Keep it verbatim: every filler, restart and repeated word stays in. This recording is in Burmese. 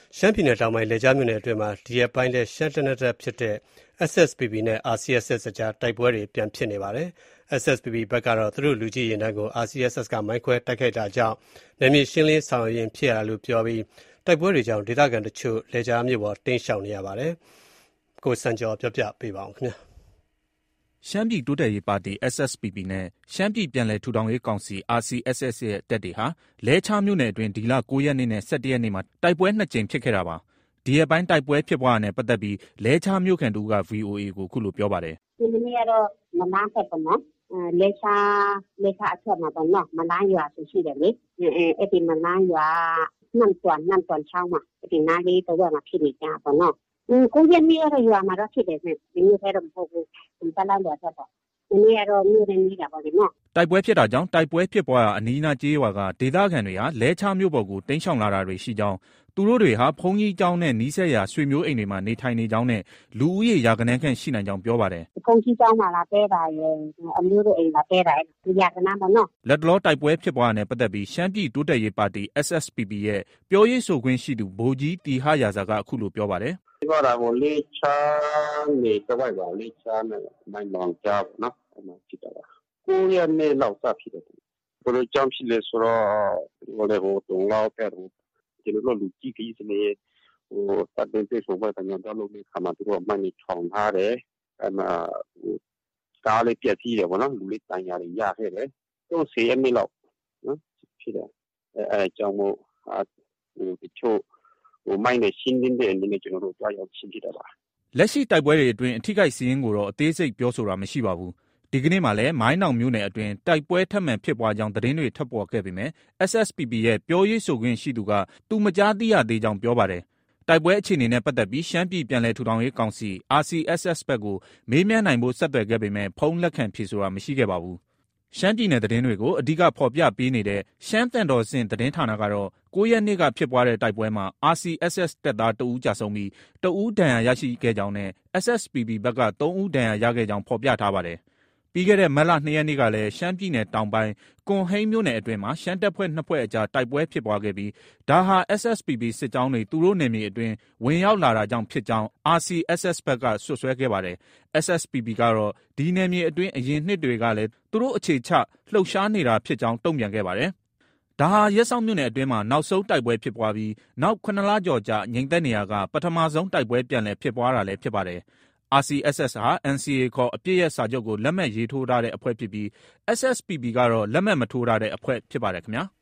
ရှမ်းပြည်နယ်တောင်ပိုင်းလေကြောင်းမြို့နယ်အတွင်းမှာဒီရက်ပိုင်းလဲရှမ်းတနက်တက်ဖြစ်တဲ့ S S P P နဲ့ R C S S အကြားတိုက်ပွဲတွေပြန်ဖြစ်နေပါတယ်။ S S P P ဘက်ကတော့သူတို့လူကြီးရင်တန်းကို R C S S ကမိုင်းခွဲတိုက်ခိုက်တာကြောင့်နယ်မြေရှင်းလင်းဆောင်ရွက်ရင်းဖြစ်ရတာလို့ပြောပြီးတိုက်ပွဲတွေကြောင့်ဒေသခံတချို့လေကြောင်းမြို့ပေါ်တိမ်းရှောင်နေရပါတယ်။ ကိုစံကျော်ပြောပြပေးပါဦးခင်ဗျာ။ရှမ်းပြည်တိုးတက်ရေးပါတီ S S P P နဲ့ရှမ်းပြည်ပြန်လည်ထူထောင်ရေးကောင်စီ R C S S ရဲ့တပ်တွေဟာလဲချားမြို့နယ်အတွင်းဒီလ၉ရက်နေ့နဲ့၁၁ရက်နေ့မှာတိုက်ပွဲနှစ်ကြိမ်ဖြစ်ခဲ့တာပါ။ဒီရက်ပိုင်းတိုက်ပွဲဖြစ်ပွားတာနဲ့ပတ်သက်ပြီးလဲချားမြို့ခံတဦးက ဗွီအိုအေကိုခုလိုပြောပါတယ်။ဒီနေ့ကတော့မလန်းဖက်ပေါ့နော်။လဲချားလဲချားအထက်မှာပေါ့နော်။မလန်းရွာဆိုရှိတယ်လေ။အဲအဲ့ဒီမလန်းရွာနှံ့တွမ်နှံ့တွမ်ချောင်းမှာဒီနားလေးတော့မှာဖြစ်နေကြပေါ့နော်။ကိုရက်နေ့ကတော့ရွာမှာတော့ဖြစ်တယ်နဲ့ဒီနေ့ကတော့မဟုတ်ဘူး။ဒီတလားရွာဆက်တော့ဒီနေ့ကတော့မြို့နဲ့နေတာပေါ့လေနော်။တိုက်ပွဲဖြစ်တာကြောင့်တိုက်ပွဲဖြစ်ပွားရာအနီးအနားကျေးရွာကဒေသခံတွေဟာလဲချားမြို့ပေါ်ကိုတိမ်းရှောင်လာတာတွေရှိကြောင်းသူတို့တွေဟာဘုန်းကြီးကျောင်းနဲ့နီးစပ်ရာဆွေမျိုးအိမ်တွေမှာနေထိုင်နေကြောင်းနဲ့လူဦးရေရာကနန်းခန့်ရှိနိုင်ကြောင်းပြောပါတယ်။ဘုန်းကြီးကျောင်းမှာလာတဲတာရယ်အမျိုးတို့အိမ်လာတဲတာဒီရာကနန်းပေါ့နော်။လက်တလောတိုက်ပွဲဖြစ်ပွားတာနဲ့ပတ်သက်ပြီးရှမ်းပြည်တိုးတက်ရေးပါတီ S S P P ရဲ့ပြောရေးဆိုခွင့်ရှိသူဗိုလ်ကြီးတီဟရာဇာကအခုလိုပြောပါတယ်။ဒီကတော့ဟိုလေးချားနေတဝိုက်ပါလေးချားနဲ့မိုင်းလောင်ကြားပေါ့နော်။အဲ့မှာဖြစ်တာပါ။ကိုရက်နေ့လောက်စဖြစ်တယ်။ဘယ်လိုကြောင့်ဖြစ်လဲဆိုတော့ဒီလိုလေဟိုတုံလောက်တဲ့ဟိုကျွန်တော်တို့လူကြီးကြီးစနေဟိုတပ်တဲ့ပြေဆုံးတဲ့ညတော့လုံးနေခါမှာသူတို့မှနေထောင်ထားတယ်အဲ့မှာဟိုကားလေးပြက်စီးတယ်ဗောနော်လူလေးတန်ရာတွေရခဲ့တယ်သူ့ဆေးရမီလောက်နော်ဖြစ်တယ်အဲအဲကြောင့်မို့ဟိုတချို့ဟိုမိုင်းနဲ့ရှင်းနေတဲ့အနေနဲ့ကျွန်တော်တို့တွားရောက်ရှင်းပြတာပါလက်ရှိတိုက်ပွဲတွေအတွင်းအထိကိစီးရင်ကိုတော့အသေးစိတ်ပြောဆိုတာမရှိပါဘူးဒီကနေ့မှလည်းမိုင်းနောင်မြို့နယ်အတွင်းတိုက်ပွဲထပ်မံဖြစ်ပွားကြောင်းသတင်းတွေထပ်ပေါ်ခဲ့ပေမဲ့ S S P P ရဲ့ပြောရေးဆိုခွင့်ရှိသူကသူမကြားသိရသေးကြောင်းပြောပါတယ်။တိုက်ပွဲအခြေအနေနဲ့ပတ်သက်ပြီးရှမ်းပြည်ပြန်လည်ထူထောင်ရေးကောင်စီ R C S S ဘက်ကိုမေးမြန်းနိုင်ဖို့ဆက်သွယ်ခဲ့ပေမဲ့ဖုန်းလက်ခံဖြေဆိုတာမရှိခဲ့ပါဘူး။ရှမ်းပြည်နယ်သတင်းတွေကိုအဓိကဖော်ပြပေးနေတဲ့ရှမ်းတန်တော်စင်သတင်းဌာနကတော့ကိုရက်နေ့ကဖြစ်ပွားတဲ့တိုက်ပွဲမှာ R C S S တပ်သားတဦးကြာဆုံးပြီးတဦးဒဏ်ရာရရှိခဲ့ကြောင်းနဲ့ S S P P ဘက်ကသုံးဦးဒဏ်ရာရခဲ့ကြောင်းဖော်ပြထားပါတယ်။ပြီးခဲ့တဲ့မတ်လ၂ရက်နေ့ကလည်းရှမ်းပြည်နယ်တောင်ပိုင်းကွန်ဟိန်းမြို့နယ်အတွင်းမှာရှမ်းတပ်ဖွဲ့နှစ်ဖွဲ့အကြားတိုက်ပွဲဖြစ်ပွားခဲ့ပြီးဒါဟာ S S P P စစ်ကြောင်းတွေသူတို့နယ်မြေအတွင်းဝင်ရောက်လာတာကြောင့်ဖြစ်ကြောင်း R C S S ဘက်ကဆွဆွဲခဲ့ပါတယ်။ S S P P ကတော့ဒီနယ်မြေအတွင်းအရင်နှစ်တွေကလည်းသူတို့အခြေချလှုပ်ရှားနေတာဖြစ်ကြောင်းတုံ့ပြန်ခဲ့ပါတယ်။ဒါဟာရဲဆောင်မြို့နယ်အတွင်းမှာနောက်ဆုံးတိုက်ပွဲဖြစ်ပွားပြီးနောက်ခုနှစ်လကျော်ကြာငြိမ်သက်နေရာကပထမဆုံးတိုက်ပွဲပြန်လည်ဖြစ်ပွားတာလည်းဖြစ်ပါတယ်။ R C S S ဟာ N C A ခေါ်အပစ်ရပ်စာချုပ်ကိုလက်မှတ်ရေးထိုးထားတဲ့အဖွဲ့ဖြစ်ပြီး S S P P ကတော့လက်မှတ်မထိုးထားတဲ့အဖွဲ့ဖြစ်ပါတယ်ခင်ဗျာ။